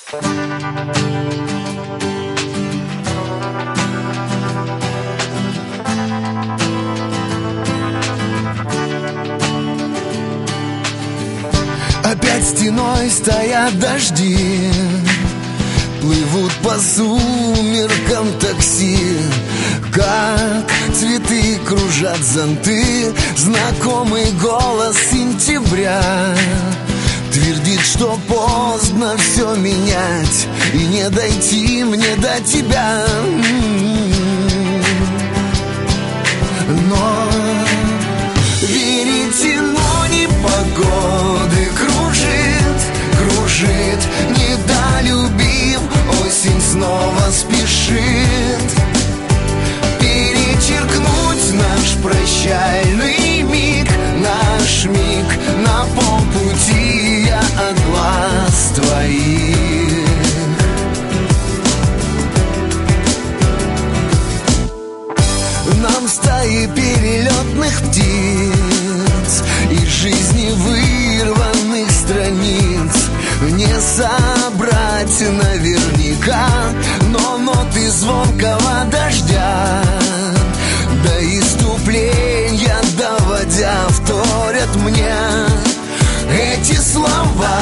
Опять стеной стоят дожди, плывут по сумеркам такси. Как цветы кружат зонты, знакомый голос сентября твердит, что поздно все менять, и не дойти мне до тебя. Но верите, но непогоды кружит, кружит, недолюбив, осень снова спешит перечеркнуть наш прощальный миг, наш миг. На полпути я от глаз твоих. Нам стаи перелетных птиц из жизни вырванных страниц не собрать наверняка, но ноты звонкого дождя до иступления доводя вторят мне эти слова.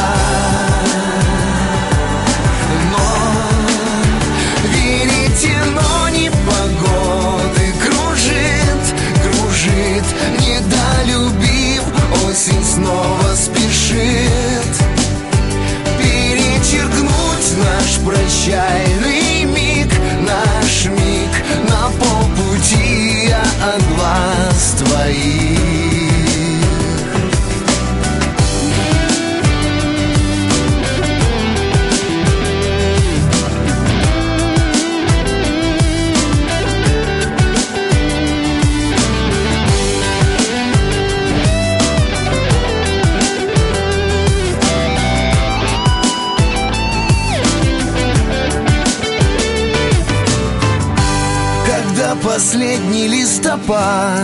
Но верите, но непогоды кружит, кружит, недолюбив, осень снова спешит перечеркнуть наш прощальный миг, наш миг. На полпути я от глаз твоих. Последний листопад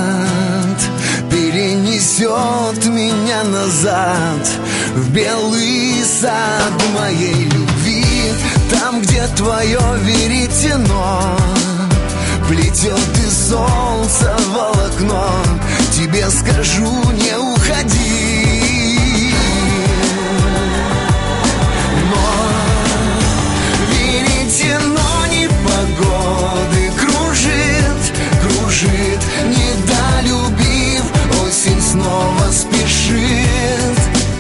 перенесет меня назад в белый сад моей любви, там, где твое веретено плетет из солнца волокно. Тебе скажу, не уходи. Но верите, но непогоды кружит, кружит, недолюбив, осень снова спешит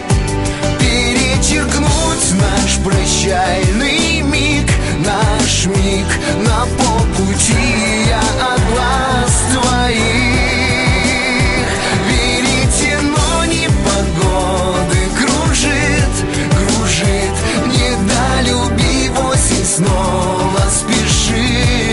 перечеркнуть наш прощальный миг, наш миг. На полпути я от глаз твоих. Верите, но непогоды кружит, кружит, недолюбив, осень снова спешит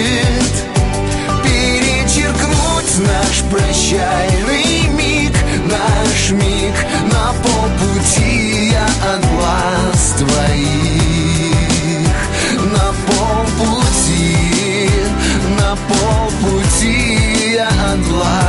наш прощальный миг, наш миг. На полпути я от глаз твоих. На полпути я от глаз